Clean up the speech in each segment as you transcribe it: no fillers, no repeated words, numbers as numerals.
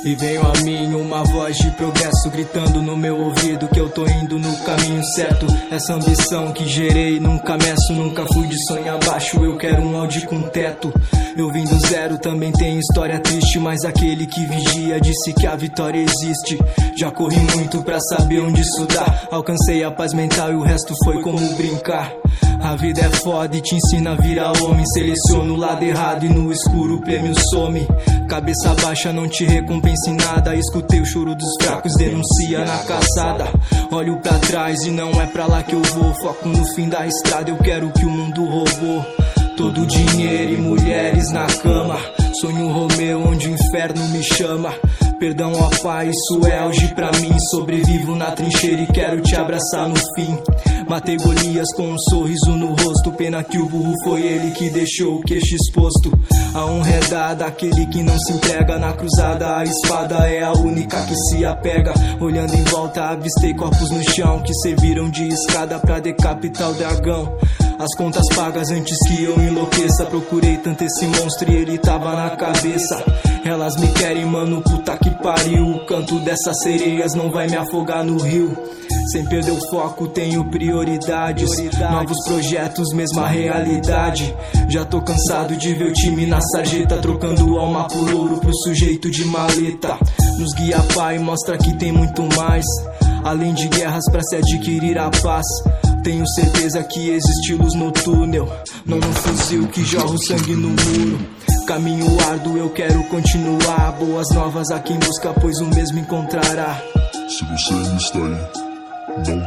E veio a mim uma voz de progresso gritando no meu ouvido que eu tô indo no caminho certo. Essa ambição que gerei nunca meço, nunca fui de sonho abaixo. Eu quero um Audi com teto. Eu vim do zero, também tenho história triste, mas aquele que vigia disse que a vitória existe. Já corri muito pra saber onde estudar, alcancei a paz mental e o resto foi como brincar. A vida é foda e te ensina a virar homem. Seleciona o lado errado e no escuro o prêmio some. Cabeça baixa não te recompensa em nada. Escutei o choro dos fracos, denuncia na caçada. Olho pra trás e não é pra lá que eu vou. Foco no fim da estrada, eu quero o que o mundo roubou. Todo dinheiro e mulheres na cama. Sonho Romeu onde o inferno me chama. Perdão, ó pai, isso é auge pra mim. Sobrevivo na trincheira e quero te abraçar no fim. Matei Golias com um sorriso no rosto. Pena que o burro foi ele que deixou o queixo exposto. A honra é dada àquele que não se entrega na cruzada. A espada é a única que se apega. Olhando em volta avistei corpos no chão que serviram de escada pra decapitar o dragão. As contas pagas antes que eu enlouqueça. Procurei tanto esse monstro e ele tava na cabeça. Elas me querem, mano, puta que pariu. O canto dessas sereias não vai me afogar no rio. Sem perder o foco, tenho prioridades. Novos projetos, mesma realidade. Já tô cansado de ver o time na sarjeta, trocando alma por ouro pro sujeito de maleta. Nos guia pai, mostra que tem muito mais. Além de guerras pra se adquirir a paz. Tenho certeza que existe luz no túnel, não um fuzil que jorra o sangue no muro. Caminho árduo, eu quero continuar. Boas novas a quem busca, pois o mesmo encontrará. Se você ainda está aí, não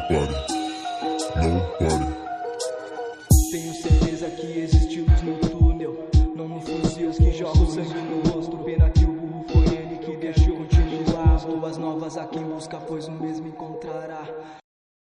pare, não pare. Tenho certeza que existe luz no túnel, não um fuzil que jorra o sangue no rosto. Pena que o burro foi ele que deixou continuar. Boas novas a quem busca, pois o mesmo encontrará.